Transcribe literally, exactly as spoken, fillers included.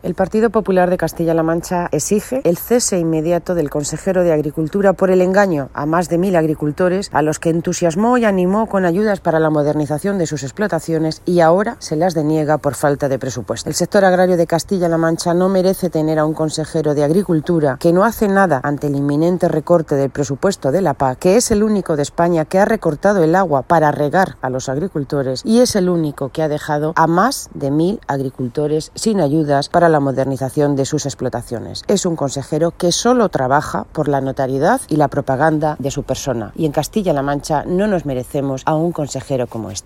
El Partido Popular de Castilla-La Mancha exige el cese inmediato del consejero de Agricultura por el engaño a más de mil agricultores a los que entusiasmó y animó con ayudas para la modernización de sus explotaciones y ahora se las deniega por falta de presupuesto. El sector agrario de Castilla-La Mancha no merece tener a un consejero de Agricultura que no hace nada ante el inminente recorte del presupuesto de la P A C, que es el único de España que ha recortado el agua para regar a los agricultores y es el único que ha dejado a más de mil agricultores sin ayudas para la modernización de sus explotaciones. Es un consejero que solo trabaja por la notariedad y la propaganda de su persona y en Castilla-La Mancha no nos merecemos a un consejero como este.